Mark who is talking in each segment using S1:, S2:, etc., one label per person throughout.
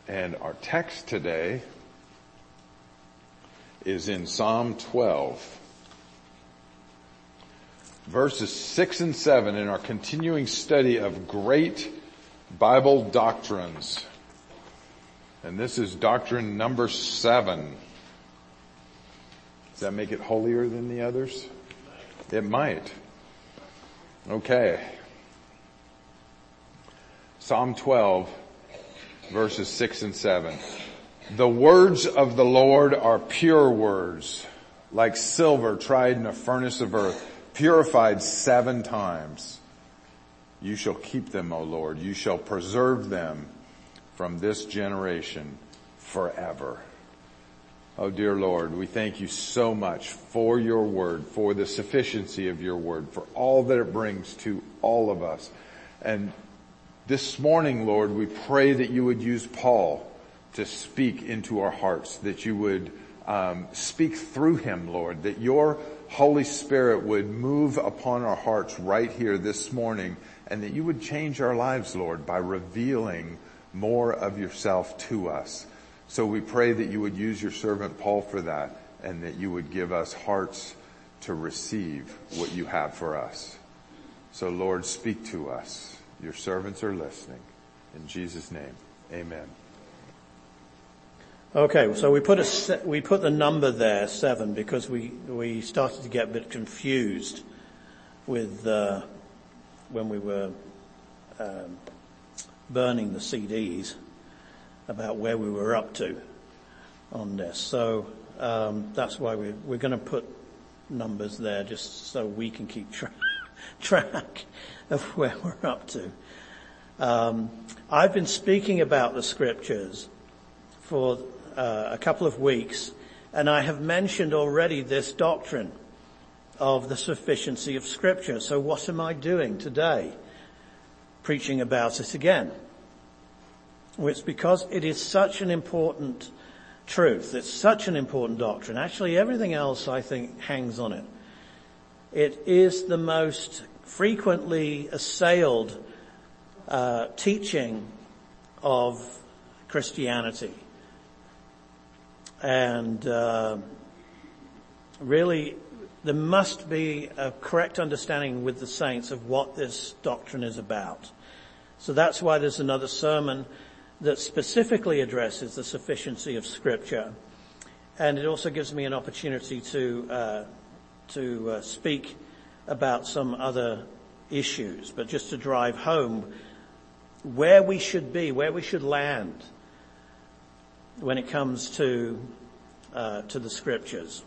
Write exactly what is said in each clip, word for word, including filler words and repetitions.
S1: And our text today is in Psalm twelve, verses six and seven in our continuing study of great Bible doctrines. And this is doctrine number seven. Does that make it holier than the others? It might. Okay. Psalm twelve, verses six and seven. The words of the Lord are pure words, like silver tried in a furnace of earth, purified seven times. You shall keep them, O Lord. You shall preserve them from this generation forever. Oh, dear Lord, we thank you so much for your word, for the sufficiency of your word, for all that it brings to all of us. And this morning, Lord, we pray that you would use Paul to speak into our hearts, that you would um, speak through him, Lord, that your Holy Spirit would move upon our hearts right here this morning, and that you would change our lives, Lord, by revealing more of yourself to us. So we pray that you would use your servant Paul for that, and that you would give us hearts to receive what you have for us. So Lord, speak to us. Your servants are listening. In Jesus' name, amen.
S2: Okay, so we put a we put the number there, seven, because we we started to get a bit confused with uh, when we were um, burning the C Ds about where we were up to on this. So um, that's why we we're going to put numbers there, just so we can keep tra- track of where we're up to. Um, I've been speaking about the scriptures for Uh, a couple of weeks, and I have mentioned already this doctrine of the sufficiency of Scripture. So what am I doing today? Preaching about it again. Well, it's because it is such an important truth. It's such an important doctrine. Actually, everything else, I think, hangs on it. It is the most frequently assailed uh, teaching of Christianity. And uh, really, there must be a correct understanding with the saints of what this doctrine is about. So that's why there's another sermon that specifically addresses the sufficiency of Scripture. And it also gives me an opportunity to uh, to uh, speak about some other issues, but just to drive home where we should be, where we should land when it comes to uh, to the Scriptures.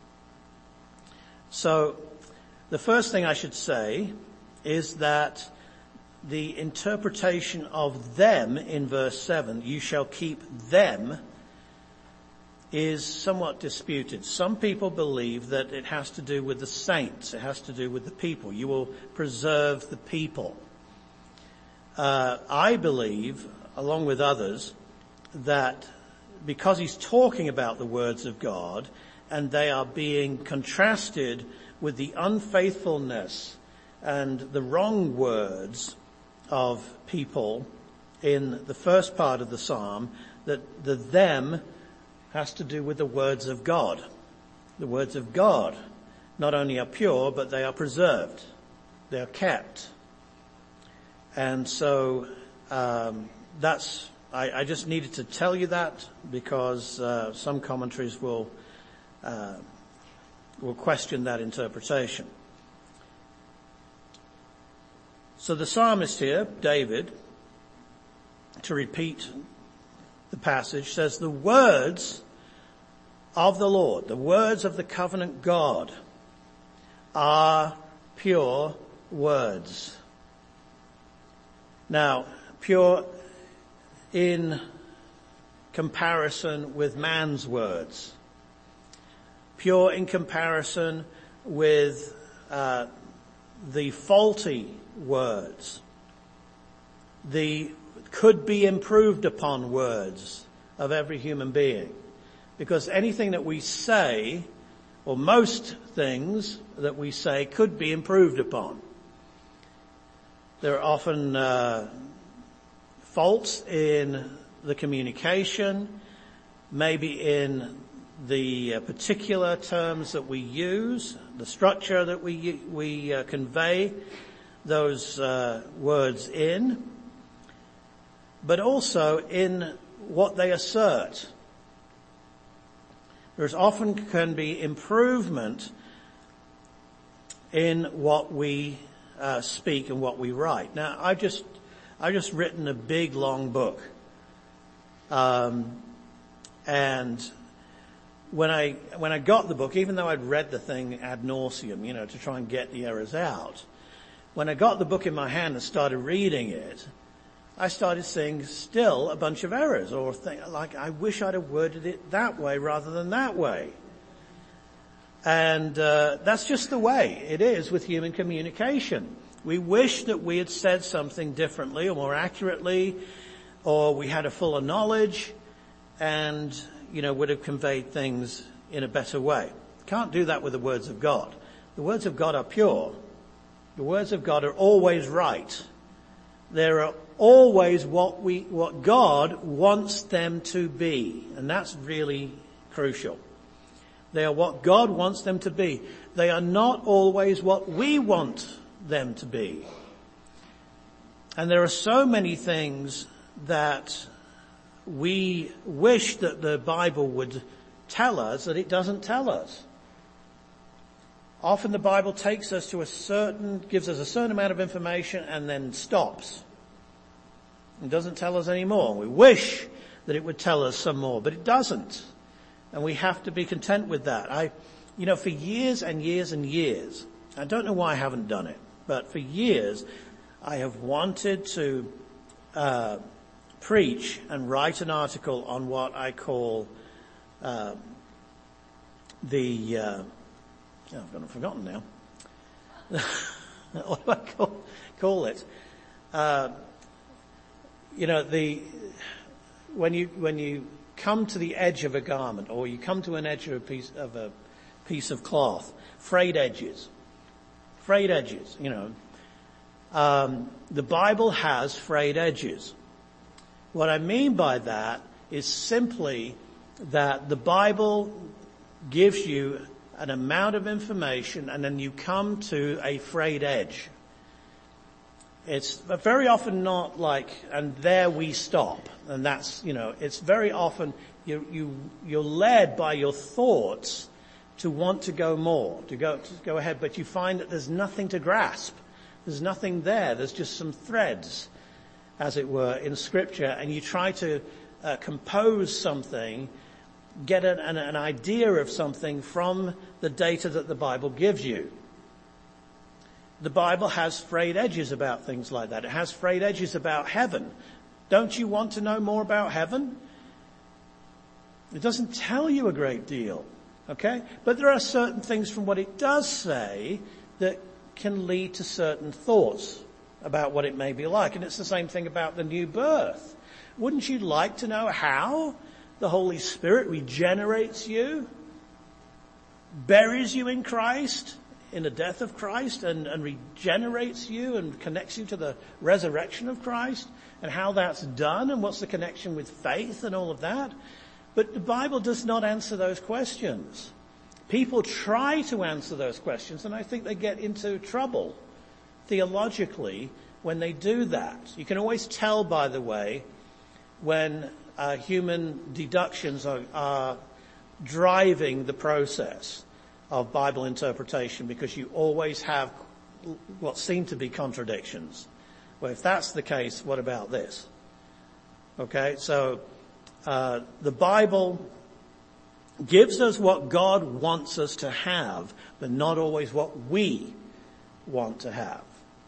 S2: So the first thing I should say is that the interpretation of them in verse seven, you shall keep them, is somewhat disputed. Some people believe that it has to do with the saints. It has to do with the people. You will preserve the people. Uh, I believe, along with others, that because he's talking about the words of God and they are being contrasted with the unfaithfulness and the wrong words of people in the first part of the psalm, that the them has to do with the words of God. The words of God not only are pure, but they are preserved. They are kept. And so um, that's I, I just needed to tell you that because uh, some commentaries will uh, will question that interpretation. So the psalmist here, David, to repeat the passage, says, the words of the Lord, the words of the covenant God, are pure words. Now, pure in comparison with man's words. Pure in comparison with uh, the faulty words. The could be improved upon words of every human being. Because anything that we say, or most things that we say, could be improved upon. There are often uh, faults in the communication, maybe in the uh, particular terms that we use, the structure that we we uh, convey those uh, words in, but also in what they assert. There's often can be improvement in what we uh, speak and what we write. Now, I've just I've just written a big long book, um, and when I when I got the book, even though I'd read the thing ad nauseum, you know, to try and get the errors out, when I got the book in my hand and started reading it, I started seeing still a bunch of errors, or th- like I wish I'd have worded it that way rather than that way. And uh, that's just the way it is with human communication. We wish that we had said something differently or more accurately, or we had a fuller knowledge and, you know, would have conveyed things in a better way. Can't do that with the words of God. The words of God are pure. The words of God are always right. They're always what we, what God wants them to be. And that's really crucial. They are what God wants them to be. They are not always what we want them to be. And there are so many things that we wish that the Bible would tell us that it doesn't tell us. Often the Bible takes us to a certain, gives us a certain amount of information and then stops. It doesn't tell us any more. We wish that it would tell us some more, but it doesn't. And we have to be content with that. I, you know, for years and years and years, I don't know why I haven't done it, but for years I have wanted to uh, preach and write an article on what I call uh, the, uh, oh, I've got it forgotten now. What do I call, call it? Uh, you know, the, when you, when you come to the edge of a garment, or you come to an edge of a piece of a piece of cloth, frayed edges, frayed edges, you know. Um, the Bible has frayed edges. What I mean by that is simply that the Bible gives you an amount of information and then you come to a frayed edge. It's very often not like, and there we stop. And that's, you know, it's very often you, you, you're led by your thoughts to want to go more, to go, to go ahead, but you find that there's nothing to grasp. There's nothing there. There's just some threads, as it were, in Scripture, and you try to uh, compose something, get an, an, an idea of something from the data that the Bible gives you. The Bible has frayed edges about things like that. It has frayed edges about heaven. Don't you want to know more about heaven? It doesn't tell you a great deal, okay? But there are certain things from what it does say that can lead to certain thoughts about what it may be like. And it's the same thing about the new birth. Wouldn't you like to know how the Holy Spirit regenerates you, buries you in Christ, in the death of Christ, and, and regenerates you and connects you to the resurrection of Christ, and how that's done and what's the connection with faith and all of that? But the Bible does not answer those questions. People try to answer those questions, and I think they get into trouble theologically when they do that. You can always tell, by the way, when uh, human deductions are, are driving the process of Bible interpretation, because you always have what seem to be contradictions. Well, if that's the case, what about this? Okay, so uh, the Bible gives us what God wants us to have, but not always what we want to have.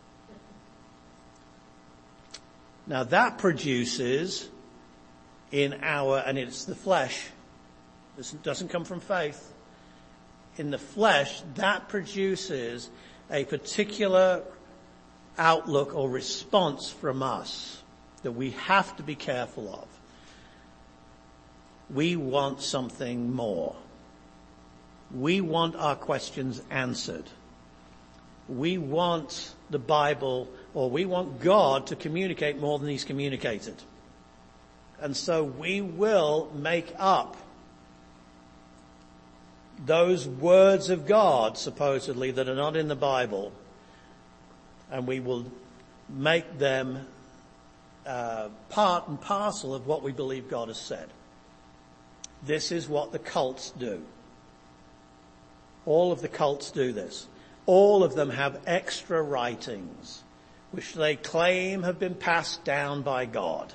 S2: Now that produces in our, and it's the flesh, this doesn't come from faith, in the flesh, that produces a particular outlook or response from us that we have to be careful of. We want something more. We want our questions answered. We want the Bible, or we want God to communicate more than He's communicated. And so we will make up those words of God, supposedly, that are not in the Bible, and we will make them uh, part and parcel of what we believe God has said. This is what the cults do. All of the cults do this. All of them have extra writings, which they claim have been passed down by God.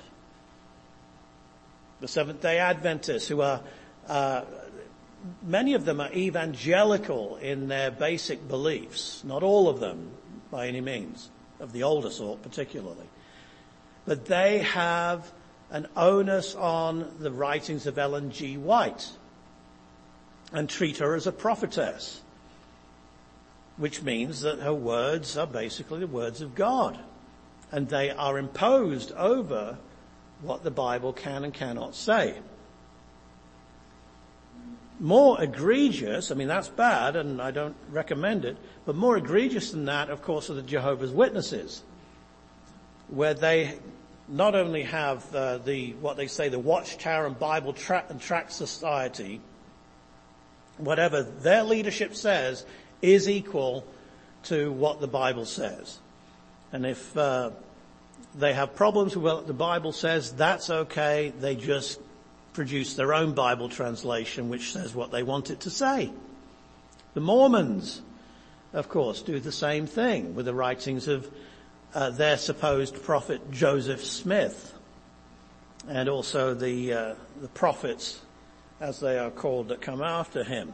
S2: The Seventh-day Adventists, who are, uh, many of them are evangelical in their basic beliefs. Not all of them, by any means, of the older sort particularly. But they have an onus on the writings of Ellen G. White and treat her as a prophetess, which means that her words are basically the words of God, and they are imposed over what the Bible can and cannot say. More egregious, I mean that's bad and I don't recommend it, but more egregious than that, of course, are the Jehovah's Witnesses, where they not only have uh, the, what they say, the Watchtower and Bible Tra- and Tract Society, whatever their leadership says is equal to what the Bible says. And if uh, they have problems with what the Bible says, that's okay. They just produce their own Bible translation which says what they want it to say. The Mormons, of course, do the same thing with the writings of uh, their supposed prophet Joseph Smith, and also the uh, the prophets, as they are called, that come after him.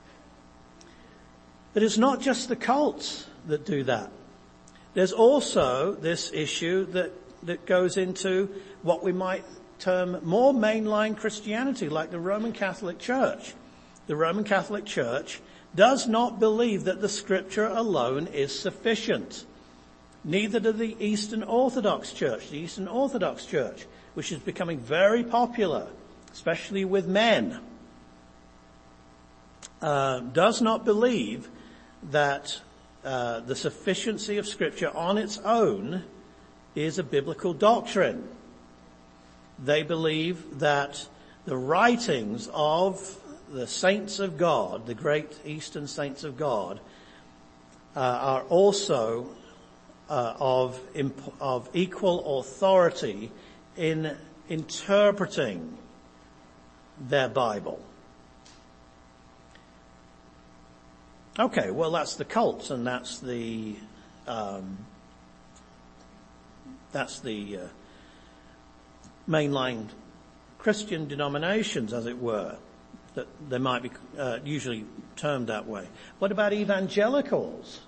S2: But it's not just the cults that do that. There's also this issue that, that goes into what we might term more mainline Christianity, like the Roman Catholic Church. The Roman Catholic Church does not believe that the Scripture alone is sufficient. Neither do the Eastern Orthodox Church. The Eastern Orthodox Church, which is becoming very popular, especially with men, uh, does not believe that uh, the sufficiency of Scripture on its own is a biblical doctrine. They believe that the writings of the saints of God, the great Eastern saints of God, uh, are also uh, of imp- of equal authority in interpreting their Bible. Okay, well that's the cults, and that's the um, that's the uh, mainline Christian denominations, as it were, that they might be uh, usually termed that way. What about evangelicals?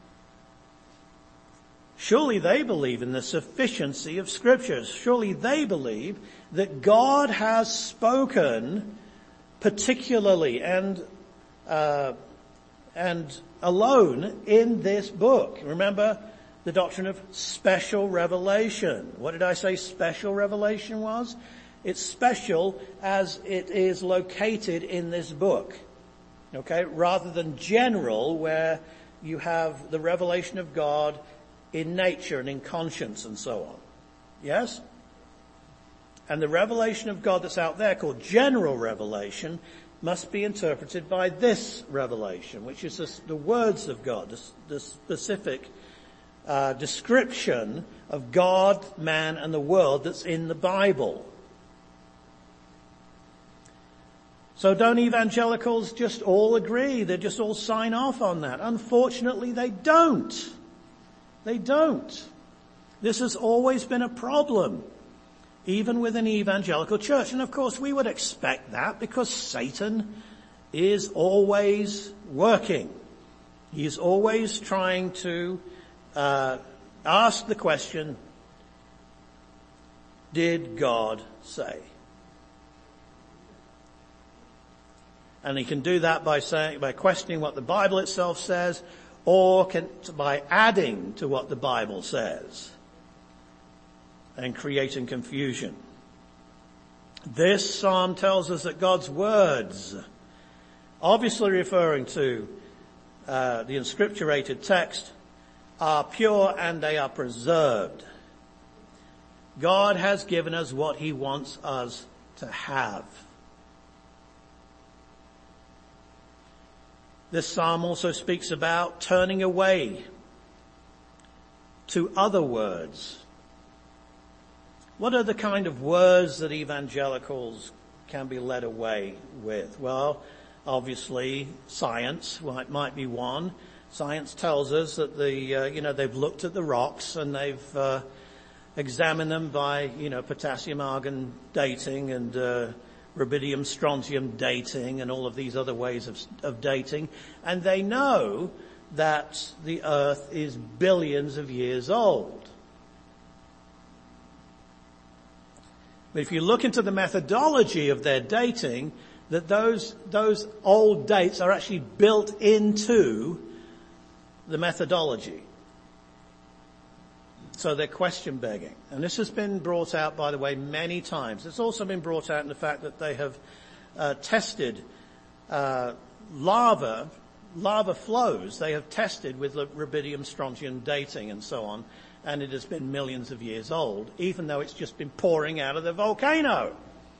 S2: Surely they believe in the sufficiency of Scriptures. Surely they believe that God has spoken particularly and uh, and alone in this book. Remember the doctrine of special revelation. What did I say special revelation was? It's special as it is located in this book. Okay? Rather than general, where you have the revelation of God in nature and in conscience and so on. Yes? And the revelation of God that's out there, called general revelation, must be interpreted by this revelation, which is the, the words of God, the, the specific uh, description of God, man, and the world that's in the Bible. So don't evangelicals just all agree? They just all sign off on that? Unfortunately, they don't. They don't. This has always been a problem, even with an evangelical church. And of course we would expect that, because Satan is always working. He's always trying to uh, ask the question, did God say? And he can do that by saying, by questioning what the Bible itself says, or can, by adding to what the Bible says and creating confusion. This psalm tells us that God's words, obviously referring to uh, the inscripturated text, are pure and they are preserved. God has given us what he wants us to have. This psalm also speaks about turning away to other words. What are the kind of words that evangelicals can be led away with? Well, obviously science might be one. Science tells us that the, uh, you know, they've looked at the rocks and they've uh, examined them by, you know, potassium argon dating and uh, rubidium strontium dating and all of these other ways of, of dating. And they know that the earth is billions of years old. But if you look into the methodology of their dating, that those, those old dates are actually built into the methodology. So they're question begging. And this has been brought out, by the way, many times. It's also been brought out in the fact that they have uh, tested uh, lava, lava flows. They have tested with rubidium strontium dating and so on. And it has been millions of years old, even though it's just been pouring out of the volcano.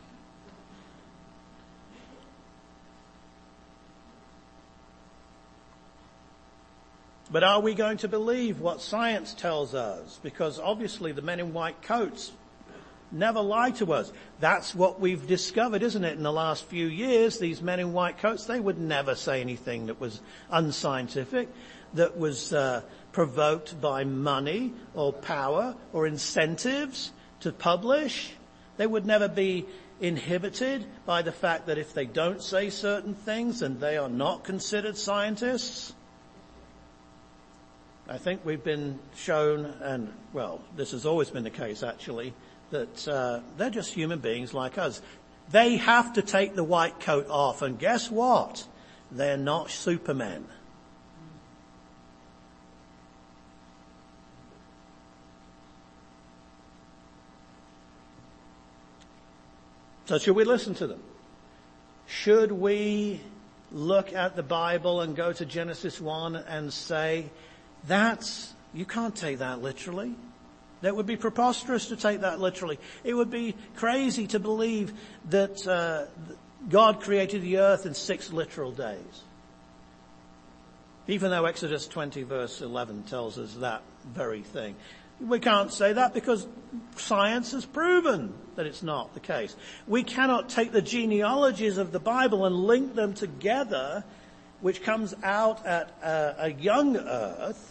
S2: But are we going to believe what science tells us? Because obviously the men in white coats never lie to us. That's what we've discovered, isn't it, in the last few years? These men in white coats, they would never say anything that was unscientific, that was uh, provoked by money or power or incentives to publish. They would never be inhibited by the fact that if they don't say certain things, then they are not considered scientists. I think we've been shown, and well, this has always been the case actually, that uh, they're just human beings like us. They have to take the white coat off, and guess what? They're not supermen. So should we listen to them? Should we look at the Bible and go to Genesis one and say, that's, you can't take that literally. That would be preposterous to take that literally. It would be crazy to believe that uh, God created the earth in six literal days. Even though Exodus twenty verse eleven tells us that very thing. We can't say that because science has proven that it's not the case. We cannot take the genealogies of the Bible and link them together, which comes out at a, a young earth,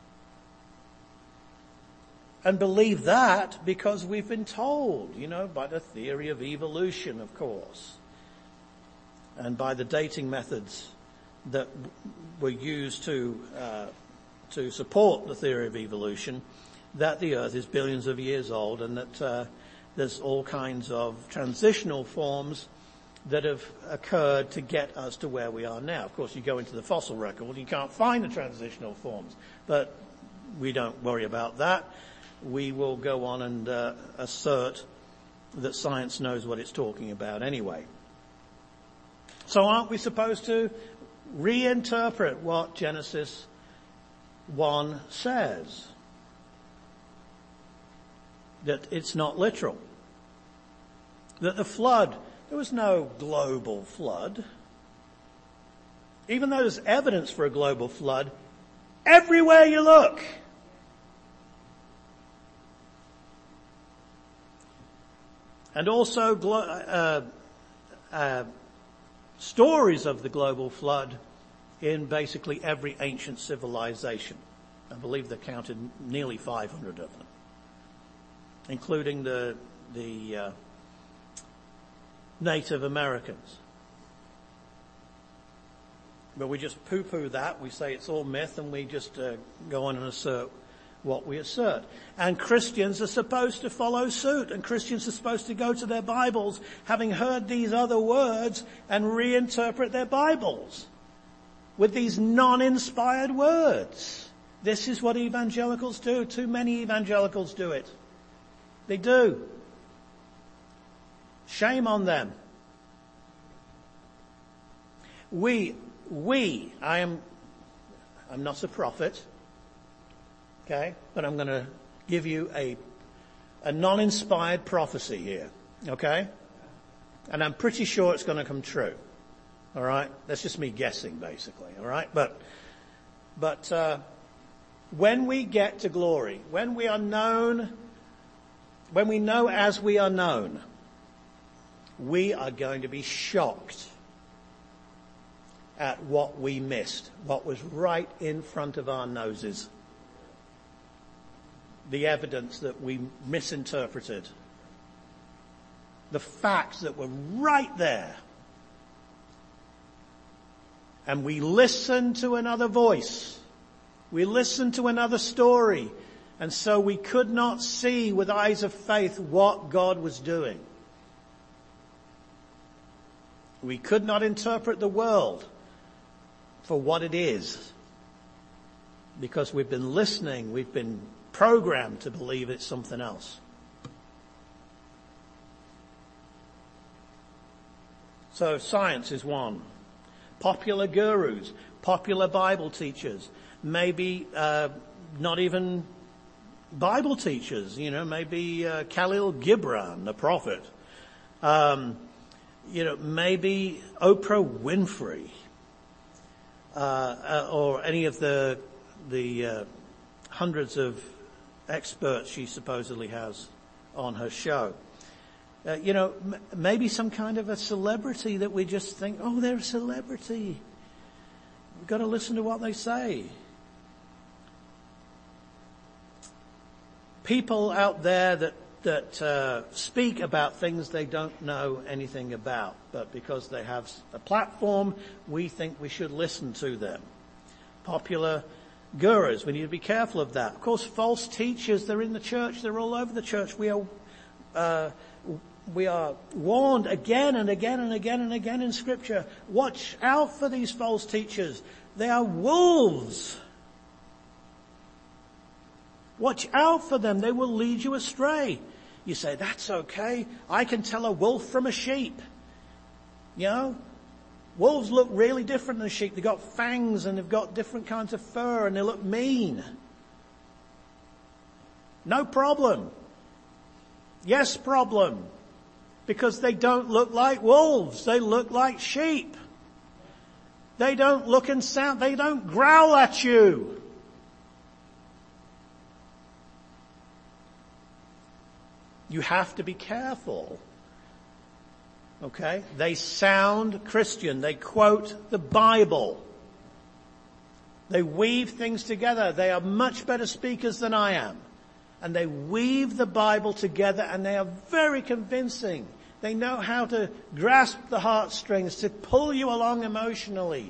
S2: and believe that because we've been told, you know, by the theory of evolution, of course, and by the dating methods that were used to uh, to support the theory of evolution, that the earth is billions of years old and that uh, there's all kinds of transitional forms that have occurred to get us to where we are now. Of course, you go into the fossil record, you can't find the transitional forms, but we don't worry about that. We will go on and uh, assert that science knows what it's talking about anyway. So aren't we supposed to reinterpret what Genesis one says? That it's not literal. That the flood, there was no global flood. Even though there's evidence for a global flood, everywhere you look. And also glo- uh, uh, stories of the global flood in basically every ancient civilization. I believe they counted nearly five hundred of them, including the the uh, Native Americans. But we just poo-poo that. We say it's all myth, and we just uh, go on and assert what we assert. And Christians are supposed to follow suit, and Christians are supposed to go to their Bibles, having heard these other words, and reinterpret their Bibles with these non-inspired words. This is what evangelicals do. Too many evangelicals do it. They do. Shame on them. We, we, I am, I'm not a prophet, okay, but I'm going to give you a, a non-inspired prophecy here, okay? And I'm pretty sure it's going to come true, all right? That's just me guessing, basically, all right? But, but uh, when we get to glory, when we are known, when we know as we are known, we are going to be shocked at what we missed, what was right in front of our noses. The evidence that we misinterpreted. The facts that were right there. And we listened to another voice. We listened to another story. And so we could not see with eyes of faith what God was doing. We could not interpret the world for what it is. Because we've been listening, we've been programmed to believe it's something else. So science is one. Popular gurus, popular Bible teachers, maybe uh, not even Bible teachers, you know, maybe uh, Khalil Gibran, the prophet. Um, you know, maybe Oprah Winfrey, uh, uh, or any of the the uh, hundreds of experts she supposedly has on her show. Uh, you know, m- maybe some kind of a celebrity that we just think, oh, they're a celebrity. We've got to listen to what they say. People out there that that uh, speak about things they don't know anything about, but because they have a platform, we think we should listen to them. Popular gurus, we need to be careful of that. Of course, false teachers, they're in the church, they're all over the church. We are, uh, we are warned again and again and again and again in Scripture, watch out for these false teachers. They are wolves. Watch out for them. They will lead you astray. You say, that's okay. I can tell a wolf from a sheep. You know, wolves look really different than sheep. They've got fangs and they've got different kinds of fur and they look mean. No problem. Yes, problem. Because they don't look like wolves. They look like sheep. They don't look and sound, they don't growl at you. You have to be careful. Okay? They sound Christian. They quote the Bible. They weave things together. They are much better speakers than I am. And they weave the Bible together and they are very convincing. They know how to grasp the heartstrings, to pull you along emotionally.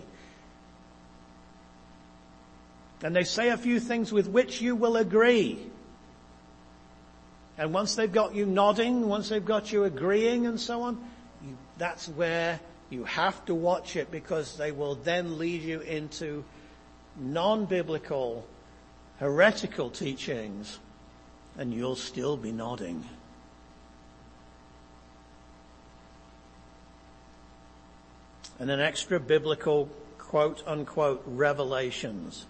S2: And they say a few things with which you will agree. And once they've got you nodding, once they've got you agreeing and so on, you, that's where you have to watch it, because they will then lead you into non-biblical, heretical teachings, and you'll still be nodding. And then extra biblical, quote unquote, revelations.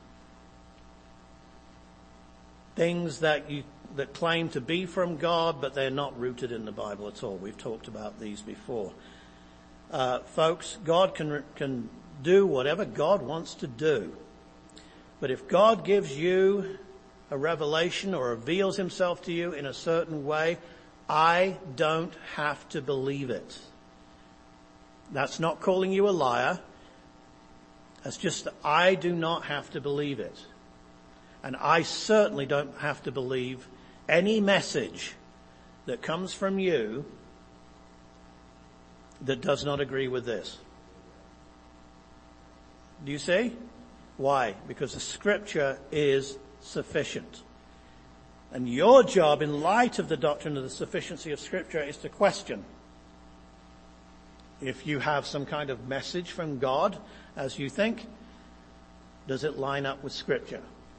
S2: Things that you that claim to be from God, but they're not rooted in the Bible at all. We've talked about these before. Uh, folks, God can can do whatever God wants to do. But if God gives you a revelation or reveals himself to you in a certain way, I don't have to believe it. That's not calling you a liar. That's just that I do not have to believe it. And I certainly don't have to believe any message that comes from you that does not agree with this. Do you see? Why? Because the Scripture is sufficient. And your job in light of the doctrine of the sufficiency of Scripture is to question. If you have some kind of message from God, as you think, does it line up with Scripture?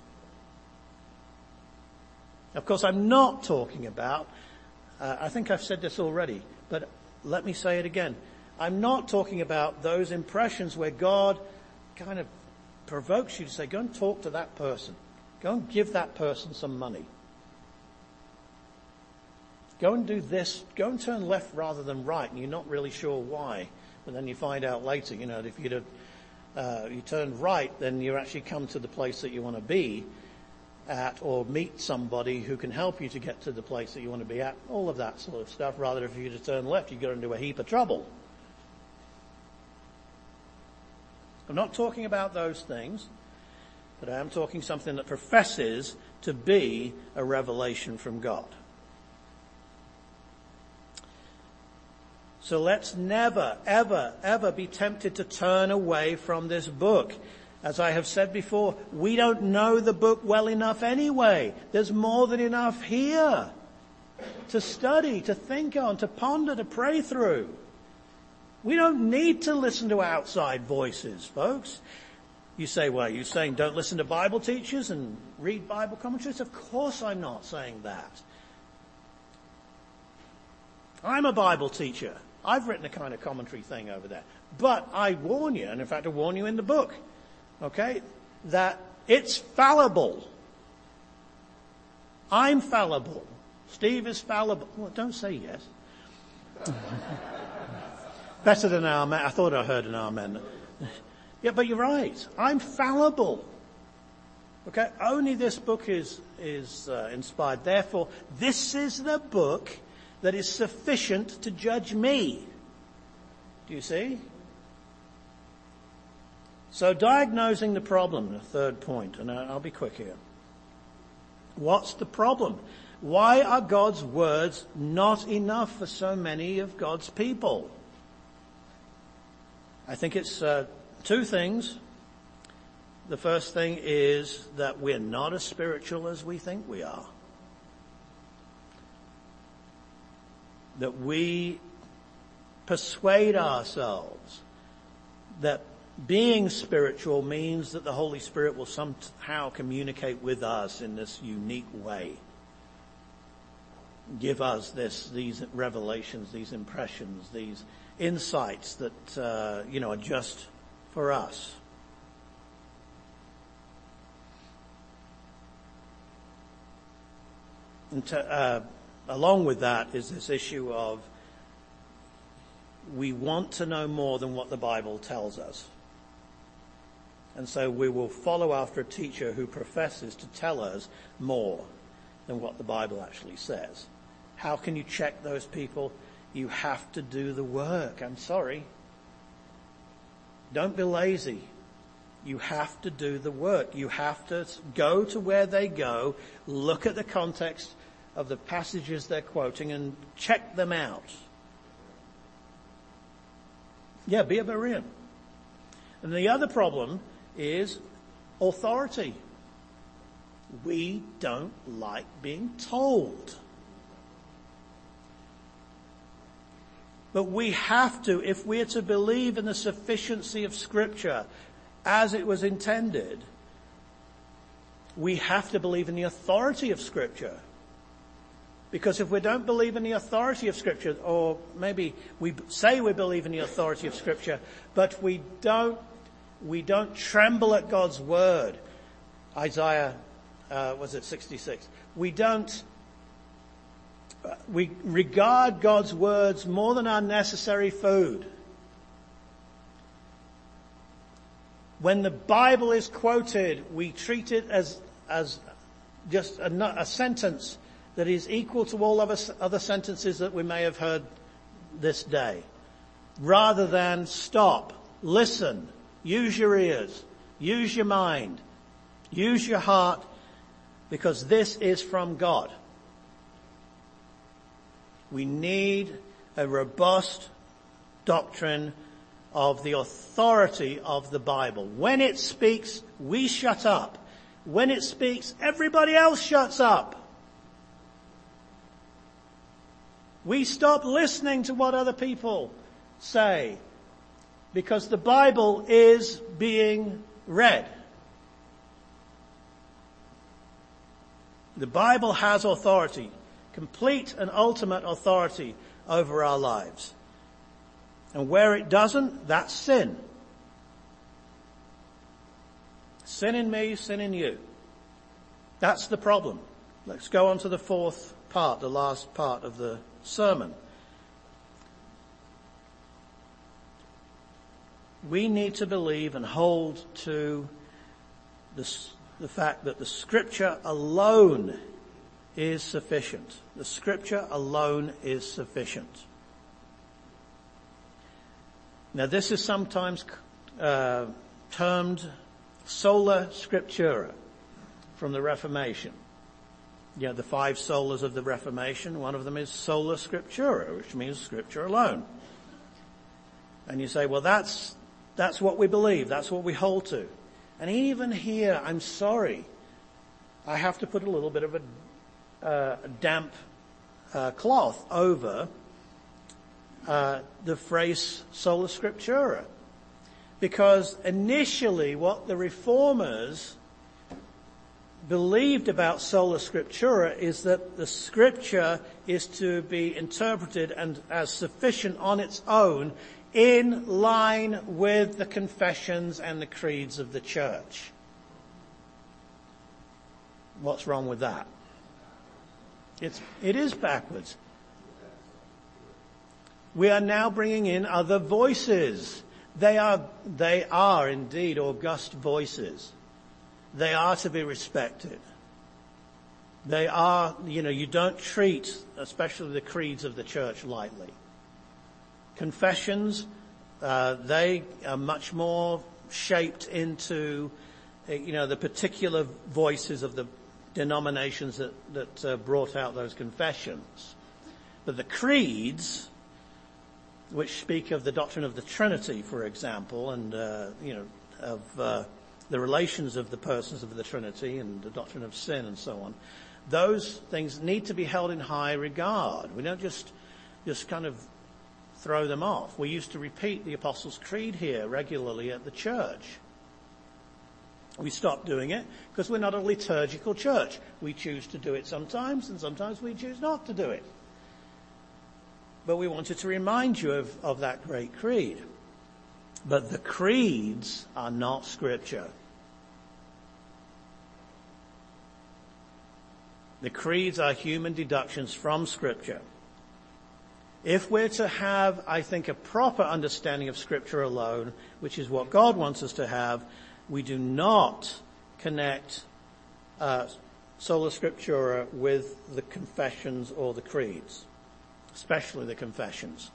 S2: Of course, I'm not talking about, uh, I think I've said this already, but let me say it again. I'm not talking about those impressions where God kind of provokes you to say, go and talk to that person. Go and give that person some money. Go and do this. Go and turn left rather than right, and you're not really sure why. But then you find out later, you know, that if you'd have, uh, you turned right, then you actually come to the place that you want to be at, or meet somebody who can help you to get to the place that you want to be at. All of that sort of stuff. Rather, if you to turn left, you go into a heap of trouble. I'm not talking about those things, but I am talking something that professes to be a revelation from God. So let's never, ever, ever be tempted to turn away from this book. As I have said before, we don't know the book well enough anyway. There's more than enough here to study, to think on, to ponder, to pray through. We don't need to listen to outside voices, folks. You say, well, you're saying don't listen to Bible teachers and read Bible commentaries? Of course I'm not saying that. I'm a Bible teacher. I've written a kind of commentary thing over there. But I warn you, and in fact I warn you in the book, okay, that it's fallible. I'm fallible. Steve is fallible. Well, don't say yes. Better than amen. I thought I heard an amen. Yeah, but you're right. I'm fallible. Okay, only this book is, is uh, inspired. Therefore, this is the book that is sufficient to judge me. Do you see? So diagnosing the problem, the third point, and I'll be quick here. What's the problem? Why are God's words not enough for so many of God's people? I think it's uh, two things. The first thing is that we're not as spiritual as we think we are. That we persuade ourselves that being spiritual means that the Holy Spirit will somehow communicate with us in this unique way. Give us this, these revelations, these impressions, these insights that, uh, you know, are just for us. And to, uh, along with that is this issue of we want to know more than what the Bible tells us. And so we will follow after a teacher who professes to tell us more than what the Bible actually says. How can you check those people? You have to do the work. I'm sorry. Don't be lazy. You have to do the work. You have to go to where they go, look at the context of the passages they're quoting and check them out. Yeah, be a Berean. And the other problem is authority. We don't like being told. But we have to, if we're to believe in the sufficiency of Scripture as it was intended, we have to believe in the authority of Scripture. Because if we don't believe in the authority of Scripture, or maybe we say we believe in the authority of Scripture, but we don't, we don't tremble at God's word. Isaiah, uh, was it sixty-six? We don't, uh, we regard God's words more than our necessary food. When the Bible is quoted, we treat it as, as just a, a sentence that is equal to all of other sentences that we may have heard this day. Rather than stop, listen, use your ears, use your mind, use your heart, because this is from God. We need a robust doctrine of the authority of the Bible. When it speaks, we shut up. When it speaks, everybody else shuts up. We stop listening to what other people say because the Bible is being read. The Bible has authority, complete and ultimate authority over our lives. And where it doesn't, that's sin. Sin in me, sin in you. That's the problem. Let's go on to the fourth part, the last part of the sermon. We need to believe and hold to the, the fact that the Scripture alone is sufficient. The Scripture alone is sufficient. Now this is sometimes uh, termed sola scriptura from the Reformation. You know, the five solas of the Reformation, one of them is sola scriptura, which means Scripture alone. And you say, well, that's, that's what we believe, that's what we hold to. And even here, I'm sorry, I have to put a little bit of a, uh, a damp uh, cloth over uh, the phrase sola scriptura. Because initially what the Reformers believed about sola scriptura is that the Scripture is to be interpreted and as sufficient on its own in line with the confessions and the creeds of the church. What's wrong with that? It's, it is backwards. We are now bringing in other voices. They are, they are indeed august voices. They are to be respected. They are, you know, you don't treat, especially the creeds of the church, lightly. Confessions, uh, they are much more shaped into, you know, the particular voices of the denominations that, that uh, brought out those confessions. But the creeds, which speak of the doctrine of the Trinity, for example, and, uh, you know, of uh, the relations of the persons of the Trinity and the doctrine of sin and so on, those things need to be held in high regard. We don't just, just kind of throw them off. We used to repeat the Apostles' Creed here regularly at the church. We stopped doing it because we're not a liturgical church. We choose to do it sometimes, and sometimes we choose not to do it. But we wanted to remind you of, of that great creed. But the creeds are not Scripture. The creeds are human deductions from Scripture. If we're to have, I think, a proper understanding of Scripture alone, which is what God wants us to have, we do not connect uh, sola scriptura with the confessions or the creeds, especially the confessions.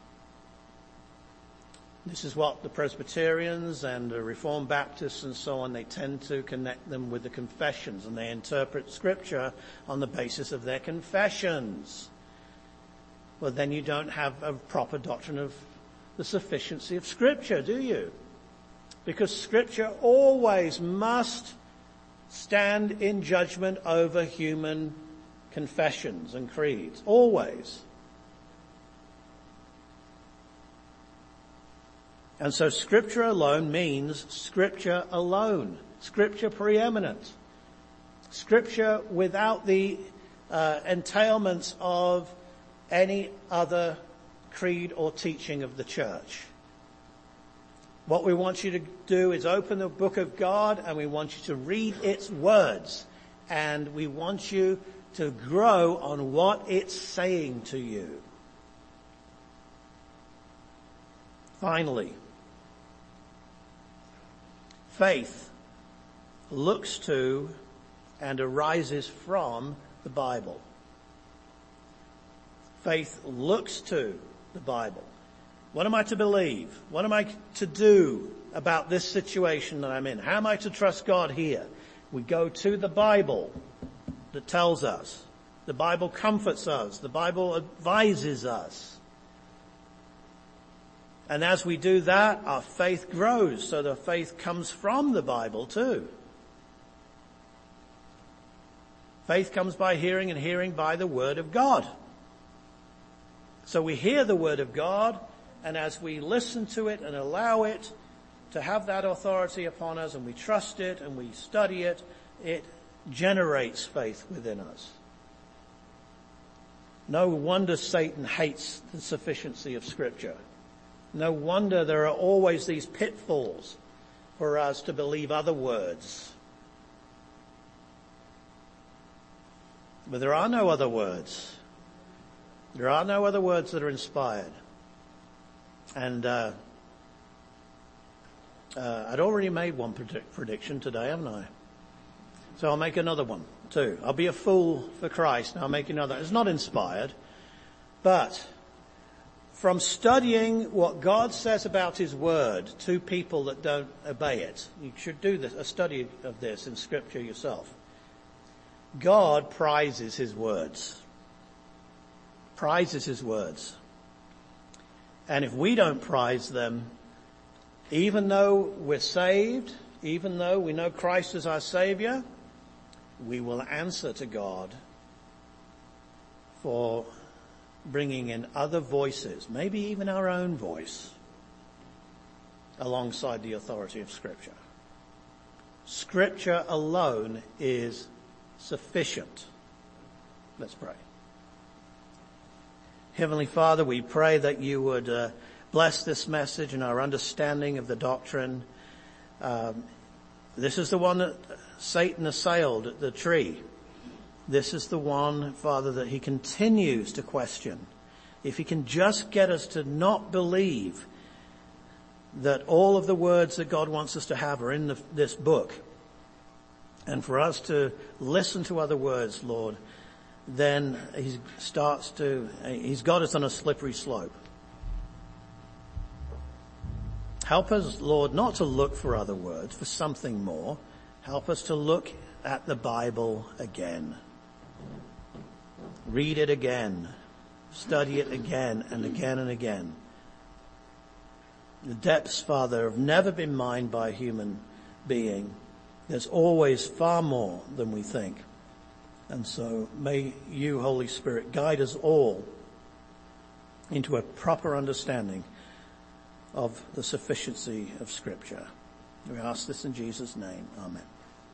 S2: This is what the Presbyterians and the Reformed Baptists and so on, they tend to connect them with the confessions, and they interpret Scripture on the basis of their confessions. Well, then you don't have a proper doctrine of the sufficiency of Scripture, do you? Because Scripture always must stand in judgment over human confessions and creeds. Always. And so Scripture alone means Scripture alone. Scripture preeminent. Scripture without the uh, entailments of any other creed or teaching of the church. What we want you to do is open the book of God, and we want you to read its words. And we want you to grow on what it's saying to you. Finally, faith looks to and arises from the Bible. Faith looks to the Bible. What am I to believe? What am I to do about this situation that I'm in? How am I to trust God here? We go to the Bible that tells us. The Bible comforts us. The Bible advises us. And as we do that, our faith grows. So the faith comes from the Bible too. Faith comes by hearing, and hearing by the Word of God. So we hear the Word of God, and as we listen to it and allow it to have that authority upon us, and we trust it and we study it, it generates faith within us. No wonder Satan hates the sufficiency of Scripture. No wonder there are always these pitfalls for us to believe other words. But there are no other words. There are no other words that are inspired. And uh, uh, I'd already made one predict- prediction today, haven't I? So I'll make another one too. I'll be a fool for Christ and I'll make another. It's not inspired, but from studying what God says about his word to people that don't obey it, you should do this, a study of this in scripture yourself. God prizes his words. Prizes his words. And if we don't prize them, even though we're saved, even though we know Christ is our Savior, we will answer to God for bringing in other voices, maybe even our own voice, alongside the authority of Scripture. Scripture alone is sufficient. Let's pray. Heavenly Father, we pray that you would uh, bless this message and our understanding of the doctrine. Um, this is the one that Satan assailed at the tree. This is the one, Father, that he continues to question. If he can just get us to not believe that all of the words that God wants us to have are in the, this book, and for us to listen to other words, Lord, then he starts to, he's got us on a slippery slope. Help us, Lord, not to look for other words, for something more. Help us to look at the Bible again. Read it again. Study it again and again and again. The depths, Father, have never been mined by a human being. There's always far more than we think. And so may you, Holy Spirit, guide us all into a proper understanding of the sufficiency of Scripture. We ask this in Jesus' name. Amen.